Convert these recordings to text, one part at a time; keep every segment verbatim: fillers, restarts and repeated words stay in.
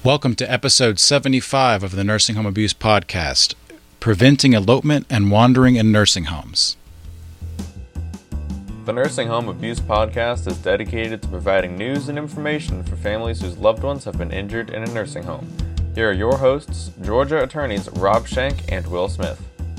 Welcome to episode seventy-five of the Nursing Home Abuse Podcast, Preventing Elopement and Wandering in Nursing Homes. The Nursing Home Abuse Podcast is dedicated to providing news and information for families whose loved ones have been injured in a nursing home. Here are your hosts, Georgia attorneys Rob Schenk and Will Smith.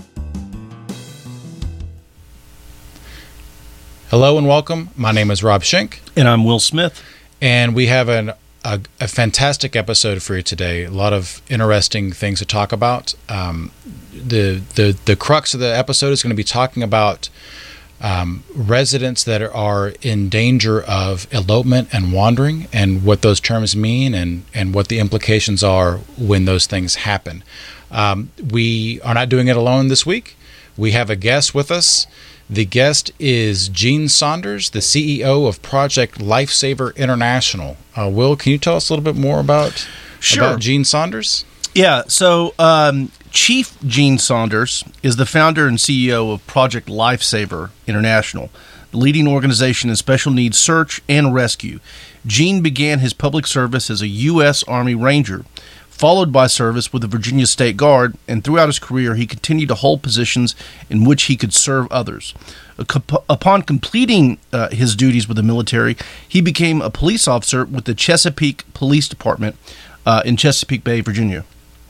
Hello and welcome. My name is Rob Schenk. And I'm Will Smith. And we have an A, a fantastic episode for you today. A lot of interesting things to talk about. Um, the the the crux of the episode is going to be talking about um, residents that are in danger of elopement and wandering, and what those terms mean, and and what the implications are when those things happen. Um, we are not doing it alone this week. We have a guest with us. The guest is Gene Saunders, the C E O of Project Lifesaver International. Uh, Will, can you tell us a little bit more about, sure. about Gene Saunders? Yeah, so um, Chief Gene Saunders is the founder and C E O of Project Lifesaver International, the leading organization in special needs search and rescue. Gene began his public service as a U S Army Ranger, followed by service with the Virginia State Guard, and throughout his career he continued to hold positions in which he could serve others. Upon completing uh, his duties with the military, he became a police officer with the Chesapeake Police Department uh, in Chesapeake Bay, Virginia.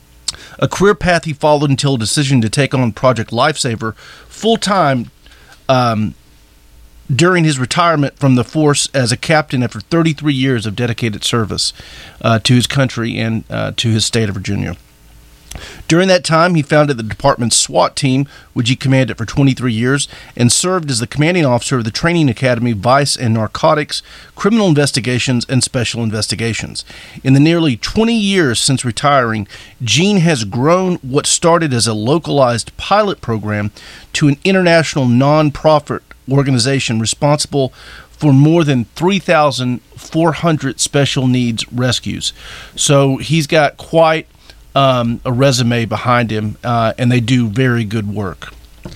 A career path he followed until a decision to take on Project Lifesaver full-time um, during his retirement from the force as a captain after thirty-three years of dedicated service uh, to his country and uh, to his state of Virginia. During that time, he founded the department's SWAT team, which he commanded for twenty-three years, and served as the commanding officer of the Training Academy, Vice and Narcotics, Criminal Investigations, and Special Investigations. In the nearly twenty years since retiring, Gene has grown what started as a localized pilot program to an international nonprofit organization responsible for more than three thousand four hundred special needs rescues. So he's got quite um, a resume behind him, uh, and they do very good work.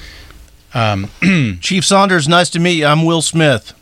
Um, Chief Saunders, nice to meet you. I'm Will Smith.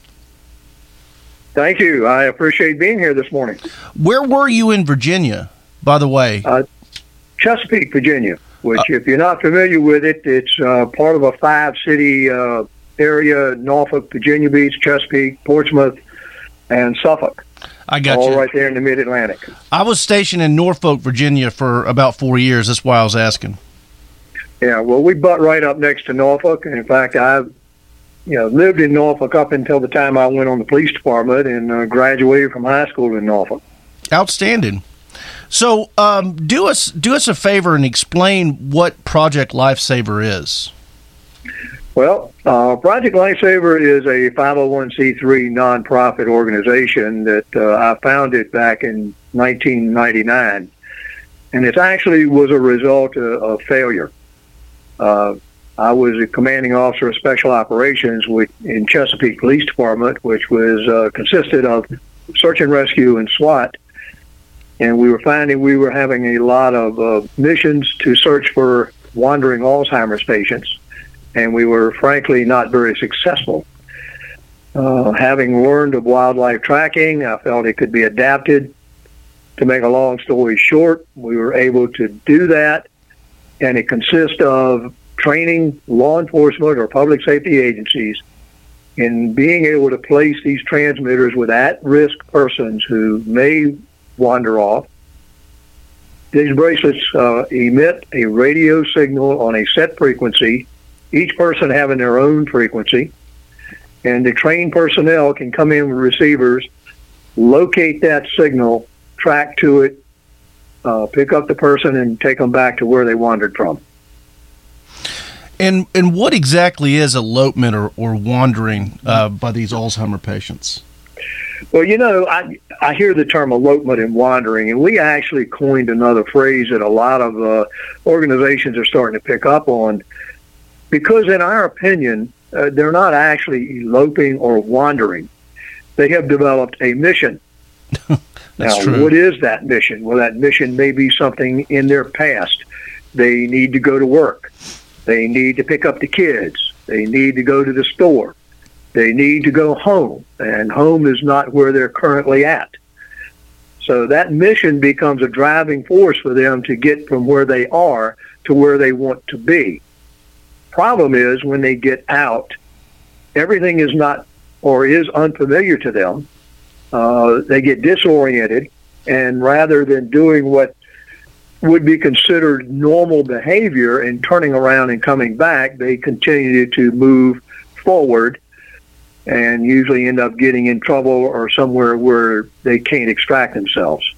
Thank you. I appreciate being here this morning. Where were you in Virginia, by the way? Uh, Chesapeake, Virginia, which, uh, if you're not familiar with it, it's uh, part of a five-city uh, area: Norfolk, Virginia Beach, Chesapeake, Portsmouth, and Suffolk. I got all you. right there in the mid-Atlantic. I was stationed in Norfolk, Virginia for about four years. That's why I was asking. Yeah, well, we butt right up next to Norfolk. And in fact, I you know, lived in Norfolk up until the time I went on the police department and uh, graduated from high school in Norfolk. Outstanding. So um, do us do us a favor and explain what Project Lifesaver is. Well, uh, Project Lifesaver is a five oh one c three nonprofit organization that uh, I founded back in nineteen ninety-nine, and it actually was a result of, of failure. Uh, I was a commanding officer of special operations with, in Chesapeake Police Department, which was uh, consisted of search and rescue and SWAT, and we were finding we were having a lot of uh, missions to search for wandering Alzheimer's patients. And we were, frankly, not very successful. Uh, having learned of wildlife tracking, I felt it could be adapted. To make a long story short, we were able to do that, and it consists of training law enforcement or public safety agencies in being able to place these transmitters with at-risk persons who may wander off. These bracelets uh, emit a radio signal on a set frequency, each person having their own frequency, and the trained personnel can come in with receivers, locate that signal, track to it, uh, pick up the person, and take them back to where they wandered from. And and what exactly is elopement or, or wandering uh, by these Alzheimer patients? Well, you know, I I hear the term elopement and wandering, and we actually coined another phrase that a lot of uh, organizations are starting to pick up on. Because in our opinion, uh, they're not actually eloping or wandering. They have developed a mission. That's now, true. What is that mission? Well, that mission may be something in their past. They need to go to work. They need to pick up the kids. They need to go to the store. They need to go home, and home is not where they're currently at. So that mission becomes a driving force for them to get from where they are to where they want to be. Problem is, when they get out, everything is not or is unfamiliar to them. Uh, they get disoriented, and rather than doing what would be considered normal behavior and turning around and coming back, they continue to move forward and usually end up getting in trouble or somewhere where they can't extract themselves.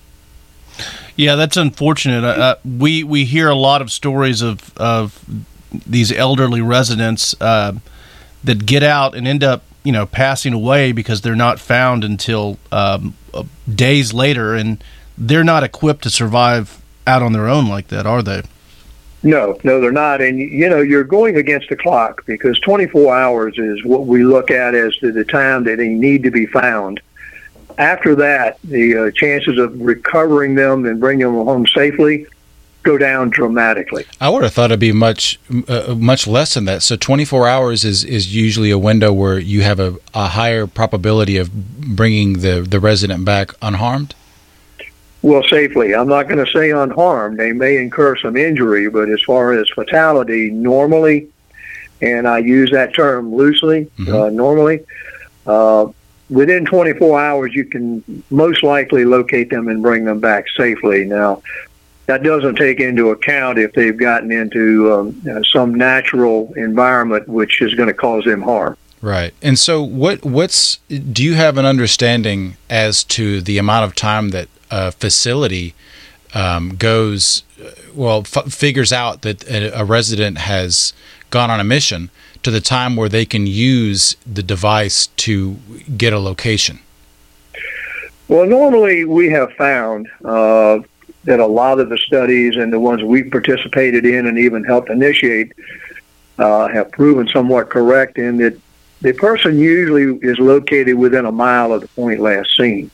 Yeah, that's unfortunate. Uh, we we hear a lot of stories of of these elderly residents uh, that get out and end up, you know, passing away because they're not found until um, days later, and they're not equipped to survive out on their own like that, are they? No, no, they're not. And, you know, you're going against the clock because twenty-four hours is what we look at as to the time that they need to be found. After that, the uh, chances of recovering them and bringing them home safely go down dramatically. I would have thought it'd be much uh, much less than that. So twenty-four hours is, is usually a window where you have a, a higher probability of bringing the, the resident back unharmed? Well, safely. I'm not going to say unharmed. They may incur some injury, but as far as fatality, normally, and I use that term loosely, mm-hmm. uh, normally, uh, within twenty-four hours, you can most likely locate them and bring them back safely. Now, that doesn't take into account if they've gotten into um, uh, some natural environment which is going to cause them harm. Right. And so what what's do you have an understanding as to the amount of time that a facility um, goes, well, f- figures out that a, a resident has gone on a mission to the time where they can use the device to get a location? Well, normally we have found uh, that a lot of the studies and the ones we've participated in and even helped initiate uh, have proven somewhat correct in that the person usually is located within a mile of the point last seen.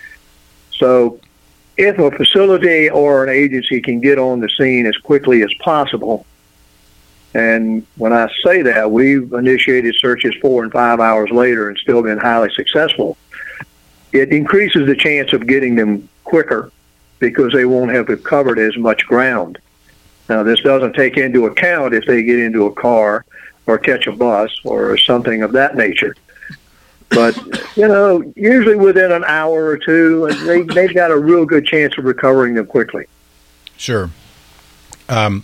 So if a facility or an agency can get on the scene as quickly as possible, and when I say that, we've initiated searches four and five hours later and still been highly successful, it increases the chance of getting them quicker because they won't have covered as much ground. Now, this doesn't take into account if they get into a car or catch a bus or something of that nature. But, you know, usually within an hour or two, they, they've got a real good chance of recovering them quickly. Sure. Um,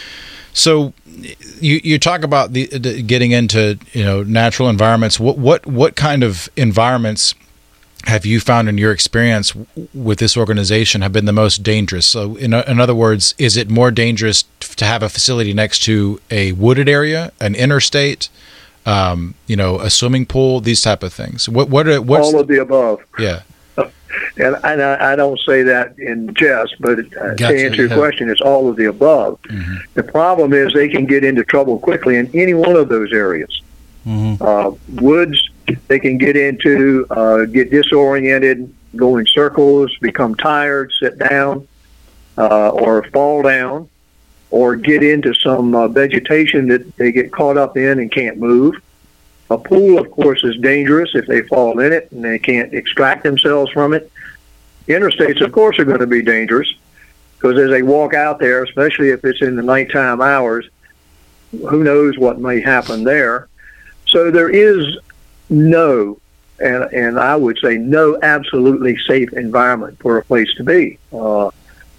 so you you talk about the, the getting into, you know, natural environments. What what what kind of environments have you found in your experience with this organization have been the most dangerous? So in, in other words, is it more dangerous to have a facility next to a wooded area, an interstate, um, you know, a swimming pool, these type of things? What what are, what's all of the above? Yeah. And, and I, I don't say that in jest, but uh, Gotcha, to answer your yeah. question, it's all of the above. Mm-hmm. The problem is they can get into trouble quickly in any one of those areas. Mm-hmm. Uh, woods, they can get into, uh, get disoriented, go in circles, become tired, sit down, uh, or fall down, or get into some uh, vegetation that they get caught up in and can't move. A pool, of course, is dangerous if they fall in it and they can't extract themselves from it. Interstates, of course, are going to be dangerous because as they walk out there, especially if it's in the nighttime hours, who knows what may happen there. So there is no, and, and I would say no absolutely safe environment for a place to be. Uh,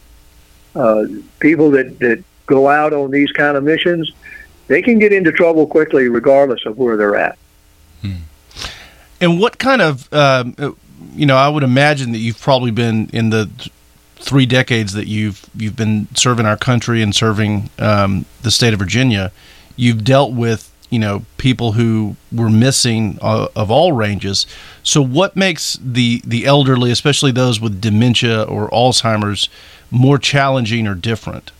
uh, people that, that go out on these kind of missions, they can get into trouble quickly regardless of where they're at. Hmm. And what kind of, um, you know, I would imagine that you've probably been in the three decades that you've you've been serving our country and serving um, the state of Virginia, you've dealt with, you know, people who were missing uh, of all ranges. So what makes the, the elderly, especially those with dementia or Alzheimer's, more challenging or different?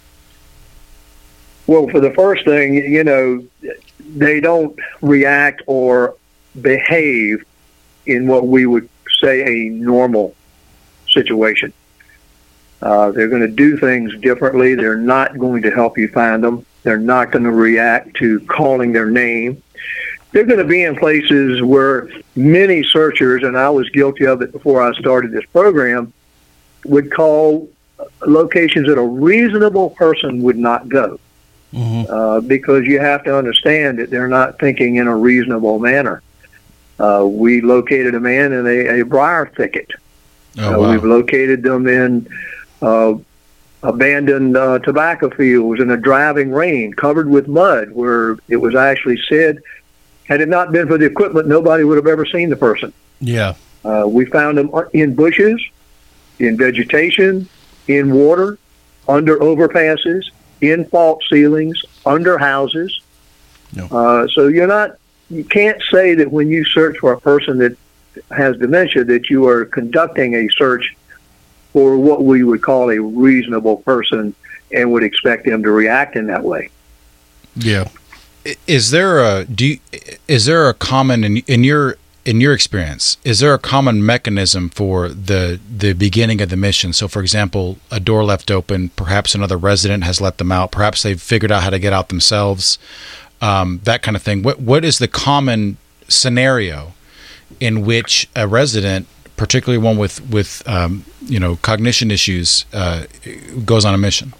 Well, for the first thing, you know, they don't react or behave in what we would say a normal situation. Uh, they're going to do things differently. They're not going to help you find them. They're not going to react to calling their name. they're going to be in places where many searchers, and I was guilty of it before I started this program, would call locations that a reasonable person would not go. Mm-hmm. Uh, because you have to understand that they're not thinking in a reasonable manner. Uh, we located a man in a, a briar thicket. Oh, uh, wow. We've located them in uh, abandoned uh, tobacco fields in a driving rain, covered with mud, where it was actually said, had it not been for the equipment, nobody would have ever seen the person. Yeah. Uh, we found them in bushes, in vegetation, in water, under overpasses, in fault ceilings, under houses. No. Uh, so you're not, you can't say that when you search for a person that has dementia that you are conducting a search for what we would call a reasonable person and would expect them to react in that way. Yeah. Is there a do you, is there a common in, in your in your experience, is there a common mechanism for the the beginning of the mission? So, for example, a door left open, perhaps another resident has let them out, perhaps they've figured out how to get out themselves, um, that kind of thing. What what is the common scenario in which a resident, particularly one with with um, you know cognition issues, uh, goes on a mission?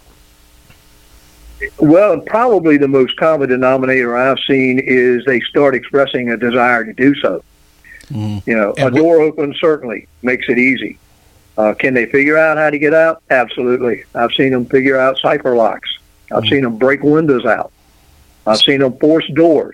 Well, probably the most common denominator I've seen is they start expressing a desire to do so. Mm. You know, and a door open certainly makes it easy. Uh, can they figure out how to get out? Absolutely. I've seen them figure out cipher locks. I've mm. seen them break windows out. I've seen them force doors.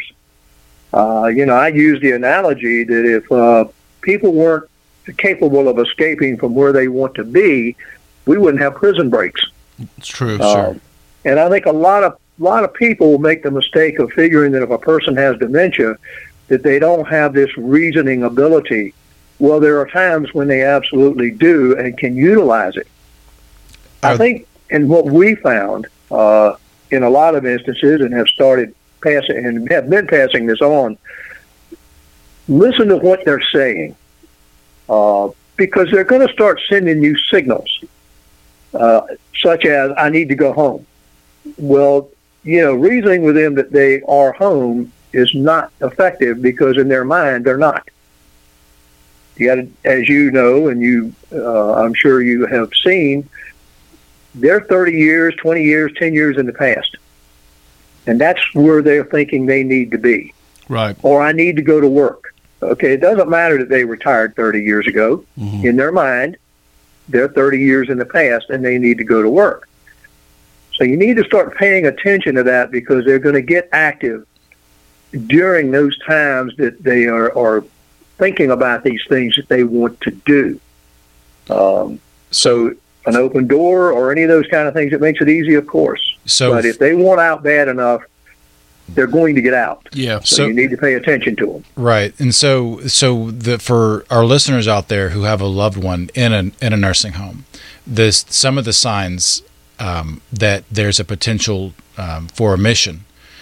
Uh, you know, I use the analogy that if uh, people weren't capable of escaping from where they want to be, we wouldn't have prison breaks. It's true, uh, sure. And I think a lot of lot of people make the mistake of figuring that if a person has dementia, that they don't have this reasoning ability. Well, there are times when they absolutely do and can utilize it. I uh, think, and what we found uh, in a lot of instances, and have started passing and have been passing this on, listen to what they're saying, uh, because they're going to start sending you signals, uh, such as, I need to go home. Well, you know, reasoning with them that they are home is not effective because in their mind they're not. You got to, as you know, and you, uh, I'm sure you have seen, they're thirty years, twenty years, ten years in the past, and that's where they're thinking they need to be. Right. Or I need to go to work. Okay, it doesn't matter that they retired thirty years ago. Mm-hmm. In their mind, they're thirty years in the past, and they need to go to work. So you need to start paying attention to that because they're going to get active during those times that they are, are thinking about these things that they want to do. Um, so an open door or any of those kind of things, it makes it easy, of course. So, but if they want out bad enough, they're going to get out. Yeah. So, so you need to pay attention to them. Right. And so, so the, for our listeners out there who have a loved one in a, in a nursing home, this, some of the signs Um, that there's a potential um, for a mission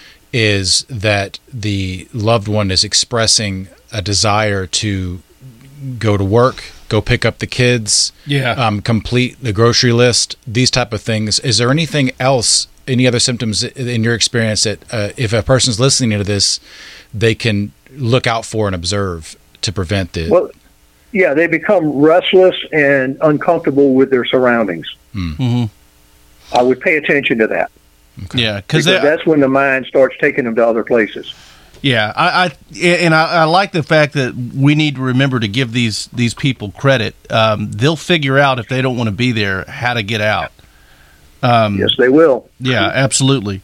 is that the loved one is expressing a desire to go to work, go pick up the kids, yeah, um, complete the grocery list, these type of things. Is there anything else, any other symptoms in your experience that uh, if a person's listening to this, they can look out for and observe to prevent the... Well, yeah, they become restless and uncomfortable with their surroundings. Mm. Mm-hmm. I would pay attention to that. Okay. Yeah, because that's when the mind starts taking them to other places. Yeah, I, I and I, I like the fact that we need to remember to give these these people credit. Um, they'll figure out if they don't want to be there how to get out. Um, yes, they will. Yeah, absolutely.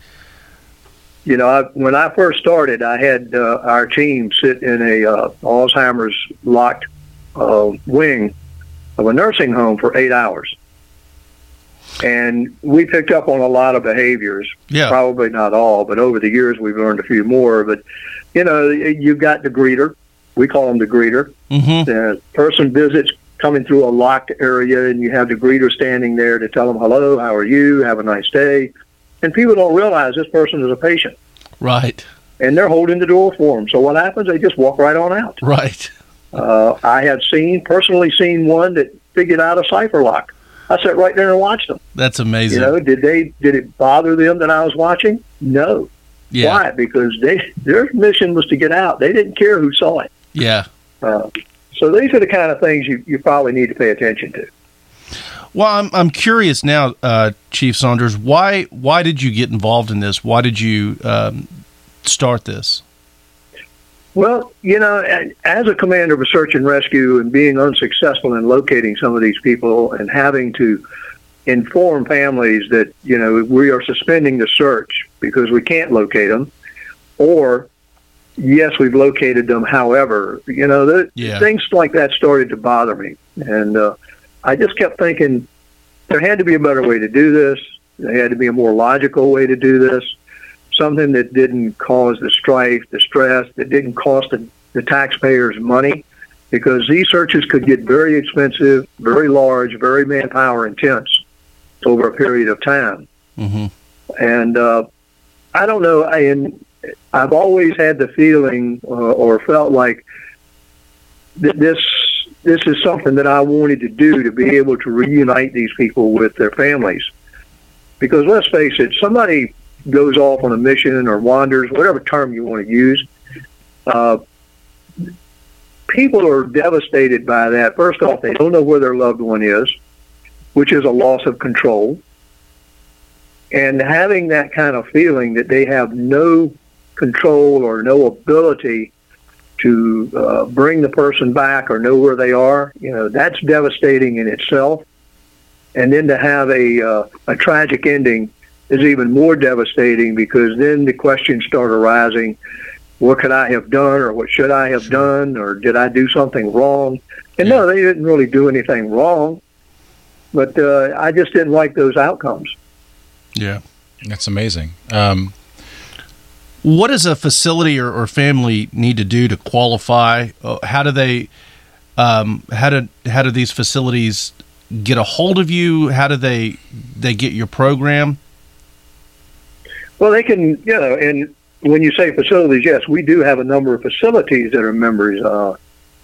You know, I, when I first started, I had uh, our team sit in a uh, Alzheimer's locked uh, wing of a nursing home for eight hours. And we picked up on a lot of behaviors, yeah. Probably not all, but over the years we've learned a few more. But, you know, you've got the greeter. We call him the greeter. Mm-hmm. The person visits coming through a locked area, and you have the greeter standing there to tell them, hello, how are you, have a nice day. And people don't realize this person is a patient. Right. And they're holding the door for them. So what happens? They just walk right on out. Right. Uh, I have seen, personally seen one that figured out a cipher lock. I sat right there and watched them. That's amazing. You know, did they did it bother them that I was watching? No. Yeah. Why? Because they their mission was to get out. They didn't care who saw it. Yeah. Uh, so these are the kind of things you, you probably need to pay attention to. Well, I'm I'm curious now, uh, Chief Saunders. Why why did you get involved in this? Why did you um, start this? Well, you know, as a commander of a search and rescue and being unsuccessful in locating some of these people and having to inform families that, you know, we are suspending the search because we can't locate them, or, yes, we've located them, however, you know, the, yeah. things like that started to bother me. And uh, I just kept thinking there had to be a better way to do this. There had to be a more logical way to do this. Something that didn't cause the strife, the stress, that didn't cost the, the taxpayers money, because these searches could get very expensive, very large, very manpower intense over a period of time. Mm-hmm. And uh, I don't know, I, and I've always had the feeling uh, or felt like that this this is something that I wanted to do, to be able to reunite these people with their families. Because let's face it, somebody goes off on a mission or wanders, whatever term you want to use, uh, people are devastated by that. First off, they don't know where their loved one is, which is a loss of control. And having that kind of feeling that they have no control or no ability to uh, bring the person back or know where they are, you know, that's devastating in itself. And then to have a uh, a tragic ending is even more devastating, because then the questions start arising: what could I have done, or what should I have done, or did I do something wrong? And yeah. no, they didn't really do anything wrong, but uh, I just didn't like those outcomes. Yeah, that's amazing. Um, what does a facility or, or family need to do to qualify? Uh, how do they? Um, how do how do these facilities get a hold of you? How do they they get your program? Well, they can, you know, and when you say facilities, yes, we do have a number of facilities that are members uh,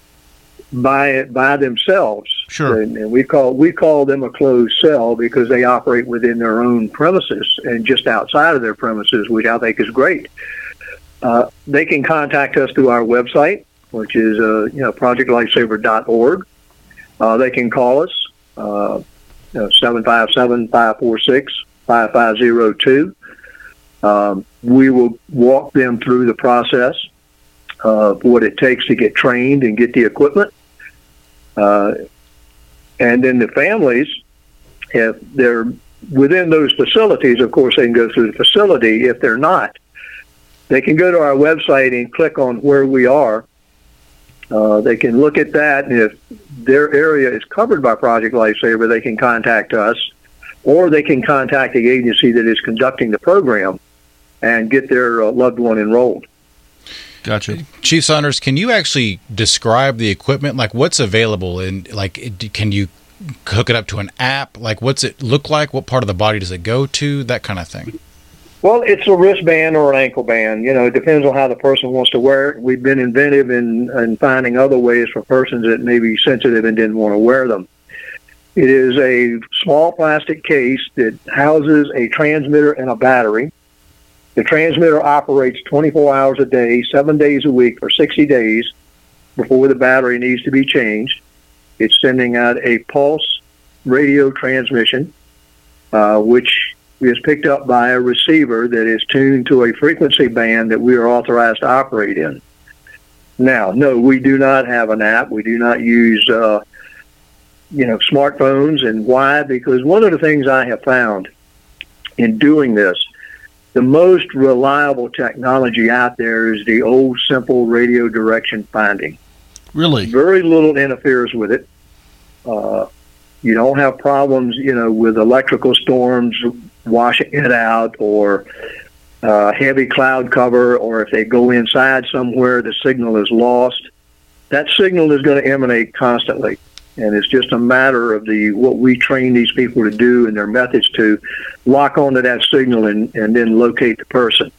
by by themselves. Sure. And, and we call we call them a closed cell because they operate within their own premises and just outside of their premises, which I think is great. Uh, they can contact us through our website, which is uh, you know project lifesaver dot org. Uh, they can call us uh, you know, seven five seven, five four six, five five zero two. Um, we will walk them through the process of what it takes to get trained and get the equipment. Uh, and then the families, if they're within those facilities, of course, they can go through the facility. If they're not, they can go to our website and click on where we are. Uh, they can look at that, and if their area is covered by Project Lifesaver, they can contact us, or they can contact the agency that is conducting the program and get their uh, loved one enrolled. Gotcha. Chief Saunders, can you actually describe the equipment? Like, what's available, and like, it, can you hook it up to an app? Like, what's it look like? What part of the body does it go to? That kind of thing. Well, it's a wristband or an ankle band. You know, it depends on how the person wants to wear it. We've been inventive in, in finding other ways for persons that may be sensitive and didn't want to wear them. It is a small plastic case that houses a transmitter and a battery. The transmitter operates twenty-four hours a day, seven days a week for sixty days before the battery needs to be changed. It's sending out a pulse radio transmission, uh, which is picked up by a receiver that is tuned to a frequency band that we are authorized to operate in. Now, no, we do not have an app. We do not use, uh, you know, smartphones. And why? Because one of the things I have found in doing this, the most reliable technology out there is the old, simple radio direction finding. Really? Very little interferes with it. Uh, you don't have problems, you know, with electrical storms washing it out, or uh, heavy cloud cover, or if they go inside somewhere, the signal is lost. That signal is going to emanate constantly. And it's just a matter of the what we train these people to do and their methods to lock onto that signal and, and then locate the person.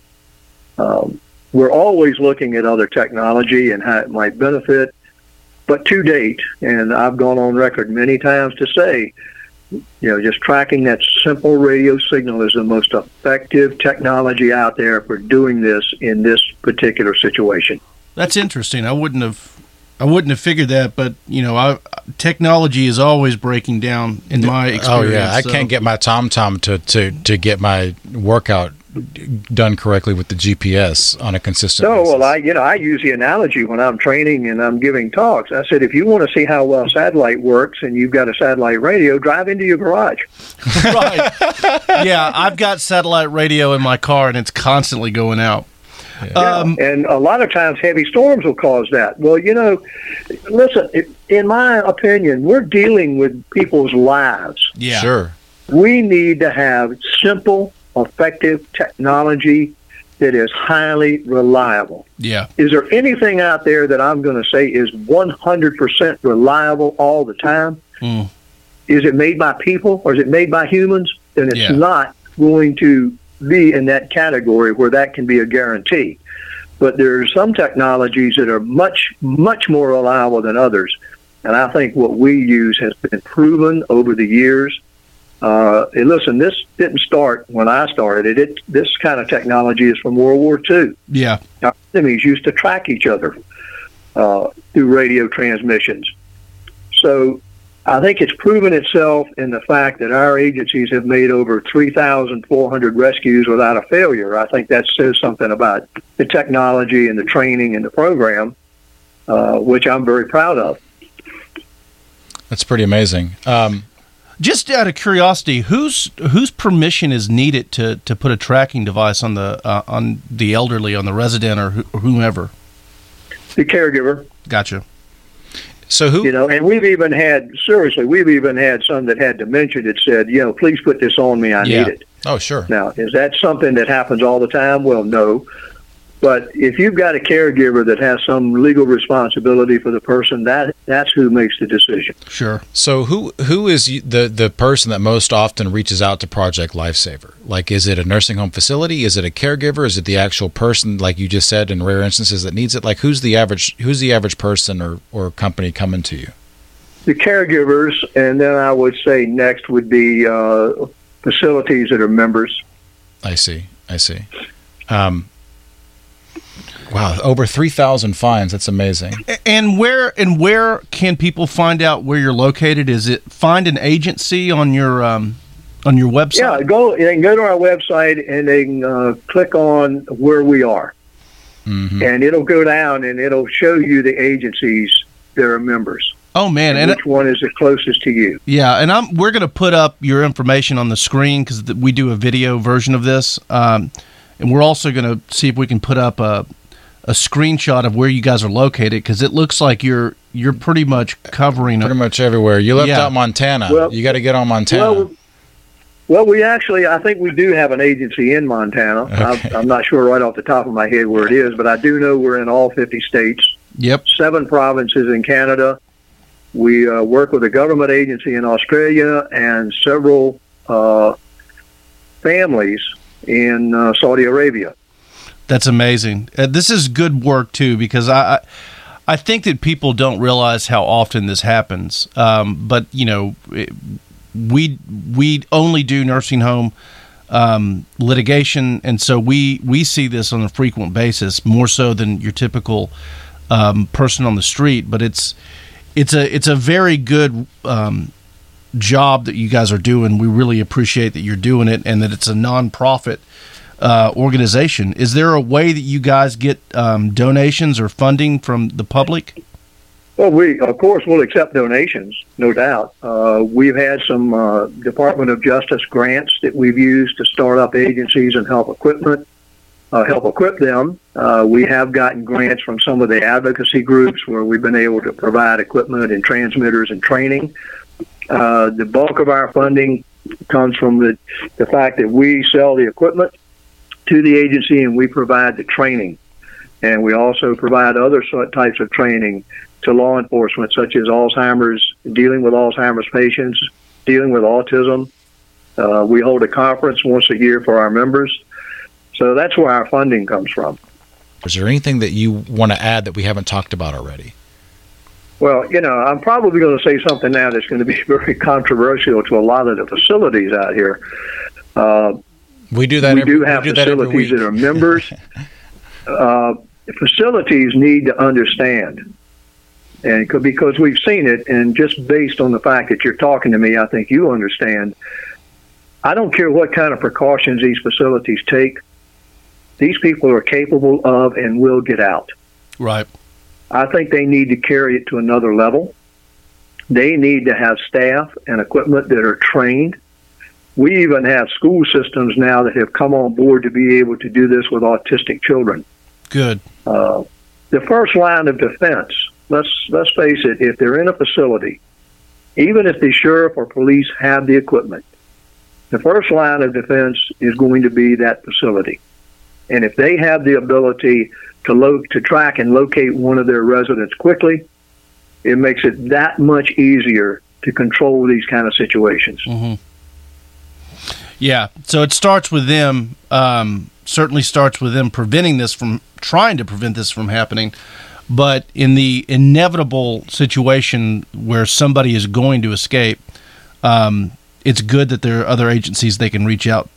Um, we're always looking at other technology and how it might benefit, but to date, and I've gone on record many times to say, you know, just tracking that simple radio signal is the most effective technology out there for doing this in this particular situation. That's interesting. I wouldn't have, I wouldn't have figured that, but you know, I, technology is always breaking down in my experience. Oh yeah, I so. can't get my TomTom to, to, to get my workout done correctly with the G P S on a consistent No, basis. well, I you know I use the analogy when I'm training and I'm giving talks. I said, if you want to see how well satellite works and you've got a satellite radio, drive into your garage. Right. Yeah, I've got satellite radio in my car, and it's constantly going out. Yeah. Um, And a lot of times heavy storms will cause that. Well, you know, listen, in my opinion, we're dealing with people's lives. yeah. Sure. We need to have simple, effective technology that is highly reliable. Yeah. Is there anything out there that I'm going to say is one hundred percent reliable all the time? Mm. Is it made by people or is it made by humans? Then it's Yeah. not going to be in that category where that can be a guarantee. But there are some technologies that are much, much more reliable than others. And I think what we use has been proven over the years. Uh, and listen, this didn't start when I started. It, this kind of technology is from World War Two. Yeah. Our enemies used to track each other uh, through radio transmissions. So I think it's proven itself in the fact that our agencies have made over three thousand four hundred rescues without a failure. I think that says something about the technology and the training and the program, uh, which I'm very proud of. That's pretty amazing. Um, Just out of curiosity, whose whose permission is needed to, to put a tracking device on the uh, on the elderly, on the resident, or, wh- or whomever? The caregiver. Gotcha. so who? You know, and we've even had, seriously, we've even had some that had dementia that said, you know, please put this on me, I Yeah. need it. Oh, sure. Now, is that something that happens all the time? Well, no. But if you've got a caregiver that has some legal responsibility for the person, that that's who makes the decision. Sure. So who who is y- the the person that most often reaches out to Project Lifesaver? Like, is it a nursing home facility? Is it a caregiver? Is it the actual person, like you just said, in rare instances that needs it? Like, who's the average who's the average person or, or company coming to you? The caregivers, and then I would say next would be uh, facilities that are members. I see. I see. Um, wow, over three thousand fines. That's amazing. A- And where and where can people find out where you're located? Is it find an agency on your um, on your website? Yeah, go. They can go to our website and they can uh, click on where we are, hmm and it'll go down and it'll show you the agencies that are members. Oh man, And and which one is the closest to you? yeah, and I'm we're going to put up your information on the screen because th- we do a video version of this, um, and we're also going to see if we can put up a a screenshot of where you guys are located because it looks like you're you're pretty much covering. Pretty A, much everywhere. You left Yeah. out Montana. Well- you got to get on Montana. Well, well, we actually, I think we do have an agency in Montana. Okay. I'm, I'm not sure right off the top of my head where it is, but I do know we're in all fifty states, yep. seven provinces in Canada. We uh, work with a government agency in Australia and several uh, families in uh, Saudi Arabia. That's amazing. Uh, this is good work too, because I, I, I think that people don't realize how often this happens. Um, but you know, it, we we only do nursing home um, litigation, and so we we see this on a frequent basis, more so than your typical um, person on the street. But it's it's a it's a very good um, job that you guys are doing. We really appreciate that you're doing it, and that it's a nonprofit Uh, organization. Is there a way that you guys get um, donations or funding from the public? Well, we, of course, will accept donations, no doubt. Uh, we've had some uh, Department of Justice grants that we've used to start up agencies and help equipment, uh, help equip them. Uh, we have gotten grants from some of the advocacy groups where we've been able to provide equipment and transmitters and training. Uh, the bulk of our funding comes from the, the fact that we sell the equipment to the agency and we provide the training. And we also provide other sort- types of training to law enforcement, such as Alzheimer's, dealing with Alzheimer's patients, dealing with autism. Uh, we hold a conference once a year for our members. So that's where our funding comes from. Is there anything that you want to add that we haven't talked about already? Well, you know, I'm probably going to say something now that's going to be very controversial to a lot of the facilities out here. Uh, we do that. We every, do have we do facilities that, that are members. uh, facilities need to understand, and because we've seen it, and just based on the fact that you're talking to me, I think you understand. I don't care what kind of precautions these facilities take. These people are capable of and will get out. Right. I think they need to carry it to another level. They need to have staff and equipment that are trained. We even have school systems now that have come on board to be able to do this with autistic children. Good. Uh, the first line of defense, let's let's face it, if they're in a facility, even if the sheriff or police have the equipment, the first line of defense is going to be that facility. And if they have the ability to lo- to track and locate one of their residents quickly, it makes it that much easier to control these kind of situations. Mm-hmm. Yeah, so it starts with them, um, certainly starts with them preventing this from, trying to prevent this from happening. But in the inevitable situation where somebody is going to escape, um, it's good that there are other agencies they can reach out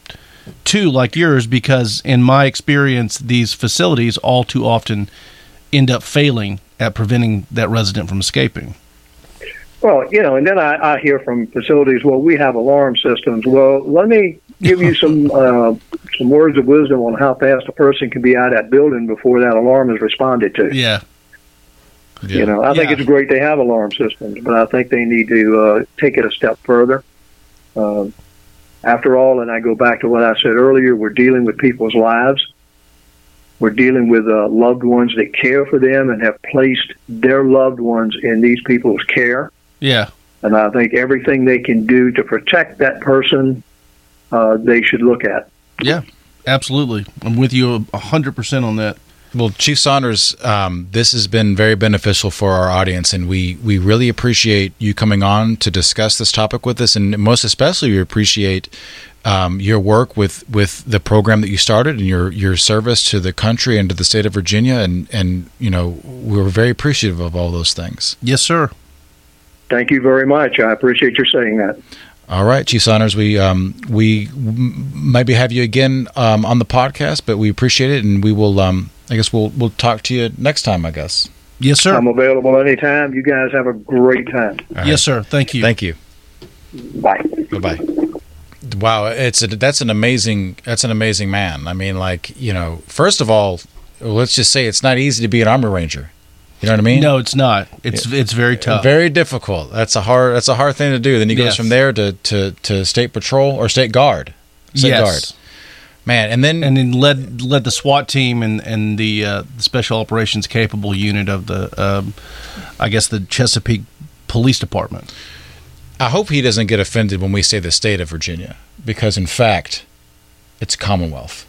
to, like yours, because in my experience, these facilities all too often end up failing at preventing that resident from escaping. Well, you know, and then I, I hear from facilities, well, we have alarm systems. Well, let me give you some uh, some words of wisdom on how fast a person can be out of that building before that alarm is responded to. Yeah. Yeah. You know, I think Yeah. it's great they have alarm systems, but I think they need to uh, take it a step further. Uh, after all, and I go back to what I said earlier, we're dealing with people's lives. We're dealing with uh, loved ones that care for them and have placed their loved ones in these people's care. Yeah. And I think everything they can do to protect that person, uh, they should look at. Yeah, absolutely. I'm with you one hundred percent on that. Well, Chief Saunders, um, this has been very beneficial for our audience, and we, we really appreciate you coming on to discuss this topic with us, and most especially we appreciate um, your work with, with the program that you started and your, your service to the country and to the state of Virginia, and, and you know, we're very appreciative of all those things. Yes, sir. Thank you very much. I appreciate your saying that. All right, Chief Saunders, we um, we m- maybe have you again um, on the podcast, but we appreciate it, and we will. Um, I guess we'll we'll talk to you next time. I guess. Yes, sir. I'm available anytime. You guys have a great time. All right. Yes, sir. Thank you. Thank you. Bye. Bye bye. Wow, it's a, that's an amazing that's an amazing man. I mean, like, you know, first of all, let's just say it's not easy to be an Army Ranger. You know what I mean? No, it's not. It's it's very tough. Very difficult. That's a hard that's a hard thing to do. Then he goes Yes. from there to, to, to State Patrol or State Guard. State Yes. Guard. Man, and then And then led led the SWAT team and and the, uh, the Special Operations Capable Unit of the, um, I guess, the Chesapeake Police Department. I hope he doesn't get offended when we say the state of Virginia, because in fact, it's a Commonwealth.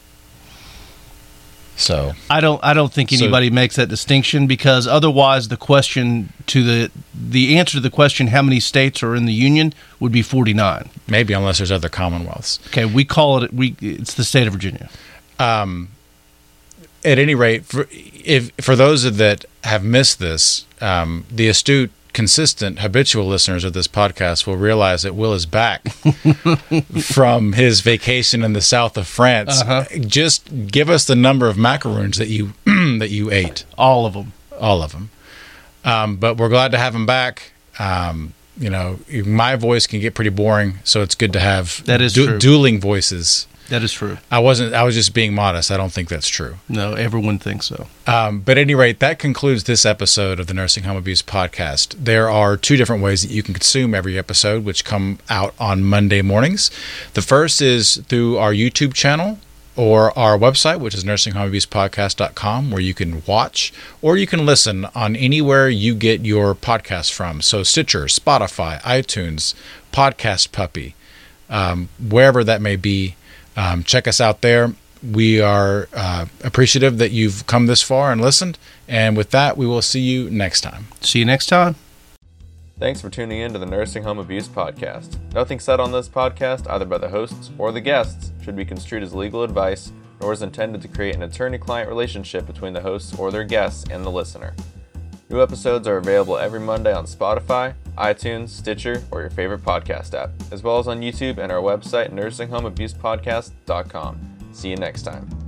So I don't I don't think So- anybody makes that distinction, because otherwise the question to the the answer to the question how many states are in the Union would be forty-nine. maybe, unless there's other Commonwealths. Okay, we call it we it's the state of Virginia. Um, at any rate, for, if for those that have missed this, um, the astute, consistent, habitual listeners of this podcast will realize that Will is back from his vacation in the south of France. Uh-huh. Just give us the number of macaroons that you that you ate. All of them. All of them. Um, but we're glad to have him back. Um, you know, my voice can get pretty boring, so it's good to have That is true. dueling voices. That is true. I wasn't. I was just being modest. I don't think that's true. No, everyone thinks so. Um, but at any rate, that concludes this episode of the Nursing Home Abuse Podcast. There are two different ways that you can consume every episode, which come out on Monday mornings. The first is through our YouTube channel or our website, which is nursing home abuse podcast dot com, where you can watch or you can listen on anywhere you get your podcast from. So Stitcher, Spotify, iTunes, Podcast Puppy, um, wherever that may be. Um, check us out there. We are uh, appreciative that you've come this far and listened. And with that, we will see you next time. See you next time. Thanks for tuning in to the Nursing Home Abuse Podcast. Nothing said on this podcast, either by the hosts or the guests, should be construed as legal advice, nor is intended to create an attorney-client relationship between the hosts or their guests and the listener. New episodes are available every Monday on Spotify, iTunes, Stitcher, or your favorite podcast app, as well as on YouTube and our website, nursing home abuse podcast dot com. See you next time.